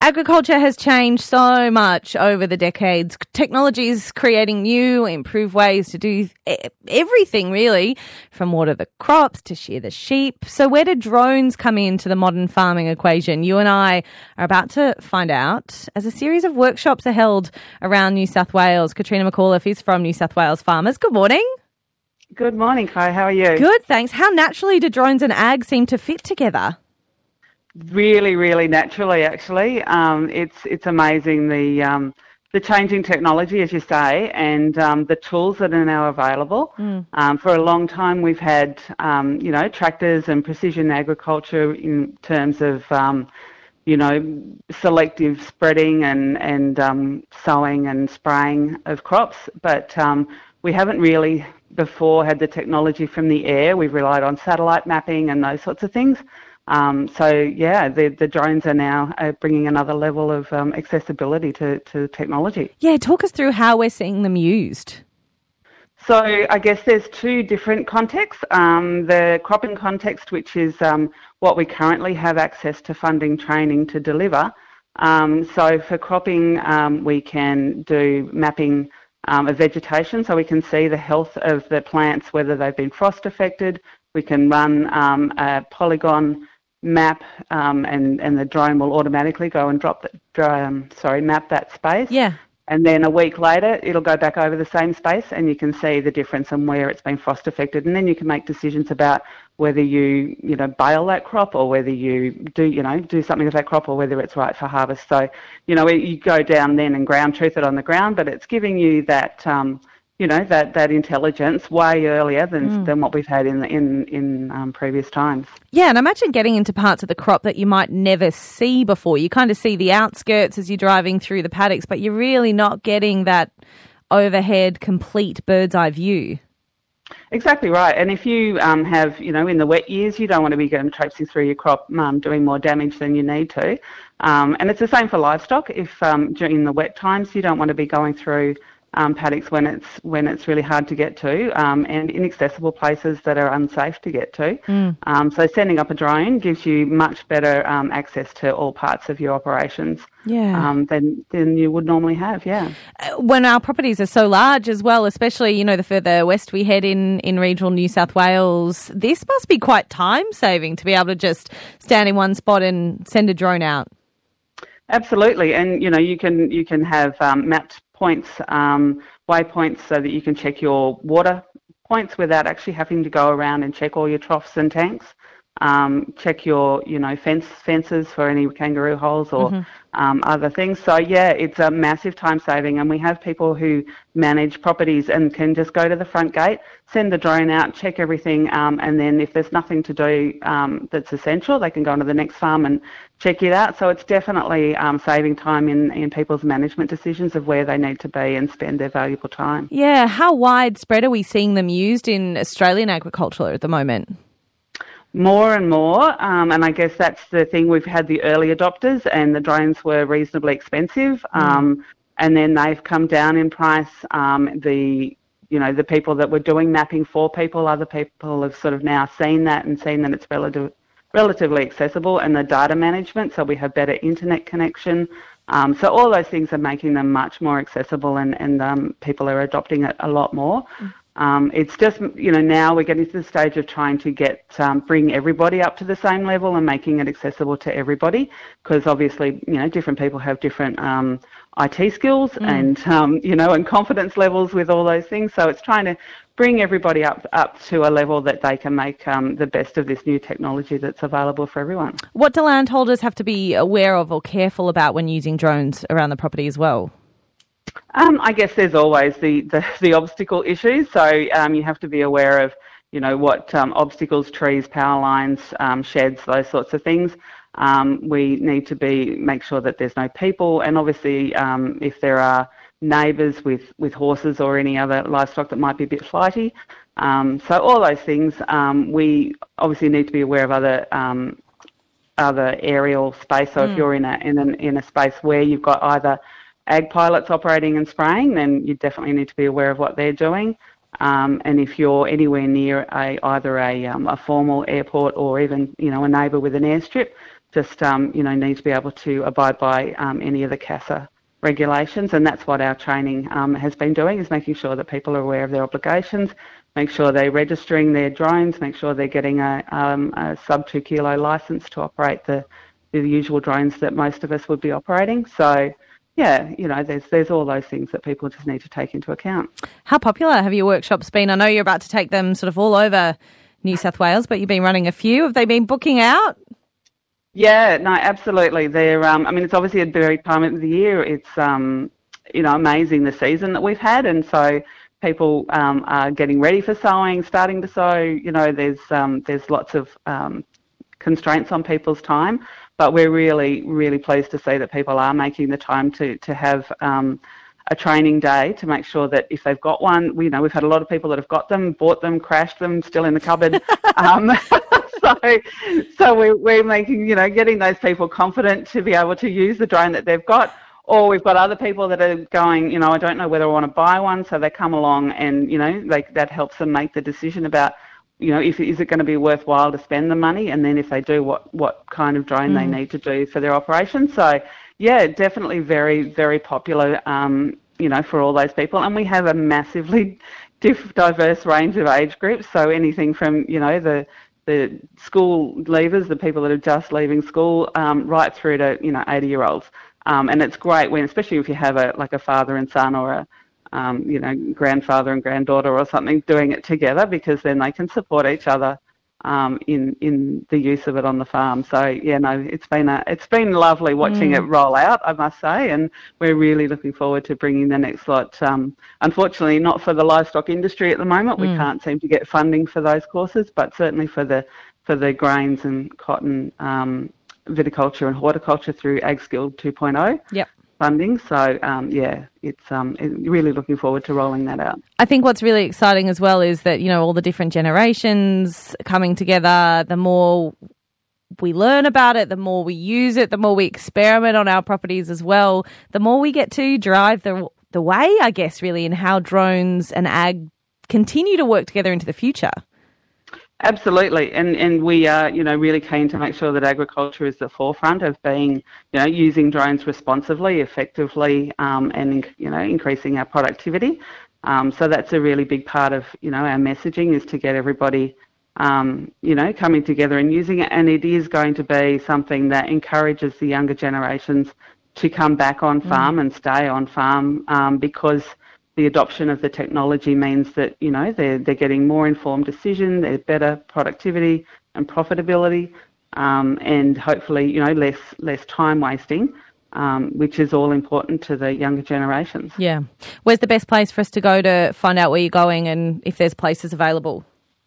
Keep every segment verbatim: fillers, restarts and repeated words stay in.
Agriculture has changed so much over the decades. Technology is creating new, improved ways to do everything, really, from water the crops to shear the sheep. So where do drones come into the modern farming equation? You and I are about to find out as a series of workshops are held around New South Wales. Katrina McAuliffe is from New South Wales Farmers. Good morning. Good morning, Kai. How are you? Good, thanks. How naturally do drones and ag seem to fit together? Really, really naturally, actually. Um, it's it's amazing the um, the changing technology, as you say, and um, the tools that are now available. Mm. Um, for a long time, we've had um, you know tractors and precision agriculture in terms of um, you know selective spreading and and um, sowing and spraying of crops, but um, we haven't really before had the technology from the air. We've relied on satellite mapping and those sorts of things. Um, so, yeah, the, the drones are now uh, bringing another level of um, accessibility to, to technology. Yeah, talk us through how we're seeing them used. So I guess there's two different contexts. Um, the cropping context, which is um, what we currently have access to funding training to deliver. Um, so for cropping, um, we can do mapping um, of vegetation, so we can see the health of the plants, whether they've been frost affected. We can run um, a polygon map, um, and and the drone will automatically go and drop the um, sorry map that space. Yeah. And then a week later, it'll go back over the same space, and you can see the difference and where it's been frost affected. And then you can make decisions about whether you you know bale that crop or whether you do you know do something with that crop or whether it's right for harvest. So you know you go down then and ground truth it on the ground, but it's giving you that. Um, you know, that, that intelligence way earlier than mm. than what we've had in in, in um, previous times. Yeah, and imagine getting into parts of the crop that you might never see before. You kind of see the outskirts as you're driving through the paddocks, but you're really not getting that overhead, complete bird's eye view. Exactly right. And if you um, have, you know, in the wet years, you don't want to be going traipsing through your crop um, doing more damage than you need to. Um, and it's the same for livestock. If um, during the wet times, you don't want to be going through Um, paddocks when it's when it's really hard to get to um, and inaccessible places that are unsafe to get to. Mm. Um, so sending up a drone gives you much better um, access to all parts of your operations yeah. um, than than you would normally have. Yeah. When our properties are so large as well, especially you know the further west we head in in regional New South Wales, this must be quite time saving to be able to just stand in one spot and send a drone out. Absolutely, and you know you can you can have um, mapped points, um, waypoints, so that you can check your water points without actually having to go around and check all your troughs and tanks. Um, check your, you know, fence fences for any kangaroo holes or mm-hmm. um, other things. So yeah, it's a massive time saving, and we have people who manage properties and can just go to the front gate, send the drone out, check everything, um, and then if there's nothing to do um, that's essential, they can go on to the next farm and check it out. So it's definitely um, saving time in, in people's management decisions of where they need to be and spend their valuable time. Yeah, how widespread are we seeing them used in Australian agriculture at the moment? More and more, um, and I guess that's the thing. We've had the early adopters, and the drones were reasonably expensive, um, mm. and then they've come down in price. Um, the you know the people that were doing mapping for people, other people have sort of now seen that and seen that it's relative, relatively accessible, and the data management. So we have better internet connection. Um, so all those things are making them much more accessible, and and um, people are adopting it a lot more. Mm. Um, it's just, you know, now we're getting to the stage of trying to get, um, bring everybody up to the same level and making it accessible to everybody, because obviously, you know, different people have different um, I T skills mm. and, um, you know, and confidence levels with all those things. So it's trying to bring everybody up, up to a level that they can make um, the best of this new technology that's available for everyone. What do landholders have to be aware of or careful about when using drones around the property as well? Um, I guess there's always the, the, the obstacle issues. So um, you have to be aware of, you know, what um, obstacles, trees, power lines, um, sheds, those sorts of things. Um, we need to be make sure that there's no people, and obviously um, if there are neighbours with, with horses or any other livestock that might be a bit flighty. Um, so all those things, um, we obviously need to be aware of other um, other aerial space. So mm. if you're in a in an, in a space where you've got either ag pilots operating and spraying, then you definitely need to be aware of what they're doing. Um, and if you're anywhere near a either a, um, a formal airport or even you know a neighbour with an airstrip, just, um, you know, need to be able to abide by um, any of the CASA regulations, and that's what our training um, has been doing, is making sure that people are aware of their obligations, make sure they're registering their drones, make sure they're getting a, um, a sub two kilo licence to operate the, the usual drones that most of us would be operating. So, yeah, you know, there's there's all those things that people just need to take into account. How popular have your workshops been? I know you're about to take them sort of all over New South Wales, but you've been running a few. Have they been booking out? Yeah, no, absolutely. They're, um, I mean, it's obviously a very time of the year. It's, um, you know, amazing the season that we've had, and so people um, are getting ready for sowing, starting to sow. You know, there's um, there's lots of um, constraints on people's time, but we're really, really pleased to see that people are making the time to to have um, a training day to make sure that if they've got one, we, you know, we've had a lot of people that have got them, bought them, crashed them, still in the cupboard. um, so, so we're, we're making, you know, getting those people confident to be able to use the drone that they've got. Or we've got other people that are going, you know, I don't know whether I want to buy one, so they come along and, you know, they, that helps them make the decision about, you know, if is it going to be worthwhile to spend the money, and then if they do, what, what kind of drone mm. they need to do for their operation. So, yeah, definitely very, very popular, um, you know, for all those people. And we have a massively diff- diverse range of age groups, so anything from, you know, the the school leavers, the people that are just leaving school, um, right through to, you know, eighty-year-olds. Um, and it's great when, especially if you have a like a father and son, or a um, you know, grandfather and granddaughter or something, doing it together, because then they can support each other um, in in the use of it on the farm. So yeah, no, it's been a, it's been lovely watching mm. it roll out, I must say, and we're really looking forward to bringing the next lot. Um, unfortunately, not for the livestock industry at the moment. Mm. We can't seem to get funding for those courses, but certainly for the for the grains and cotton. Um, viticulture and horticulture through AgSkilled two point oh yep. funding. So, um, yeah, it's um, it, really looking forward to rolling that out. I think what's really exciting as well is that, you know, all the different generations coming together, the more we learn about it, the more we use it, the more we experiment on our properties as well, the more we get to drive the, the way, I guess, really, in how drones and ag continue to work together into the future. Absolutely, and and we are, you know, really keen to make sure that agriculture is the forefront of being, you know, using drones responsibly, effectively, um, and, you know, increasing our productivity. Um, so that's a really big part of, you know, our messaging, is to get everybody, um, you know, coming together and using it. And it is going to be something that encourages the younger generations to come back on farm mm. and stay on farm, um, because the adoption of the technology means that, you know, they're, they're getting more informed decision, there's better productivity and profitability, um, and hopefully, you know, less less time wasting, um, which is all important to the younger generations. Yeah. Where's the best place for us to go to find out where you're going and if there's places available?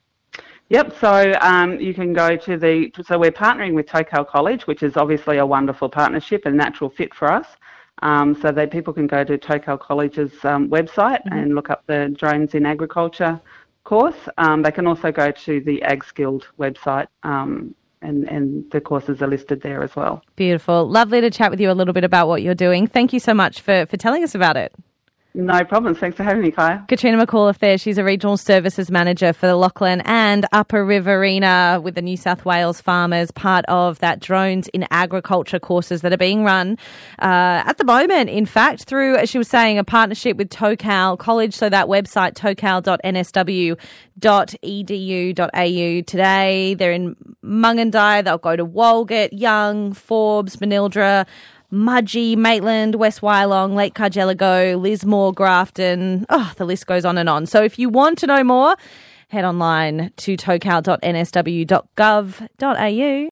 Yep, so um, you can go to the, so we're partnering with Tocal College, which is obviously a wonderful partnership and natural fit for us. Um, so that people can go to Tocal College's um, website mm-hmm. and look up the Drones in Agriculture course. Um, they can also go to the AgSkilled website, um, and, and the courses are listed there as well. Beautiful. Lovely to chat with you a little bit about what you're doing. Thank you so much for, for telling us about it. No problems. Thanks for having me, Kaya. Katrina McAuliffe there. She's a Regional Services Manager for the Lachlan and Upper Riverina with the New South Wales farmers, part of that Drones in Agriculture courses that are being run uh, at the moment, in fact, through, as she was saying, a partnership with Tocal College. So that website, tocal dot n s w dot e d u dot a u. Today, they're in Mungandai. They'll go to Walgett, Young, Forbes, Manildra, Mudgee, Maitland, West Wyalong, Lake Cargelligo, Lismore, Grafton. Oh, the list goes on and on. So if you want to know more, head online to tocal dot n s w dot gov dot a u.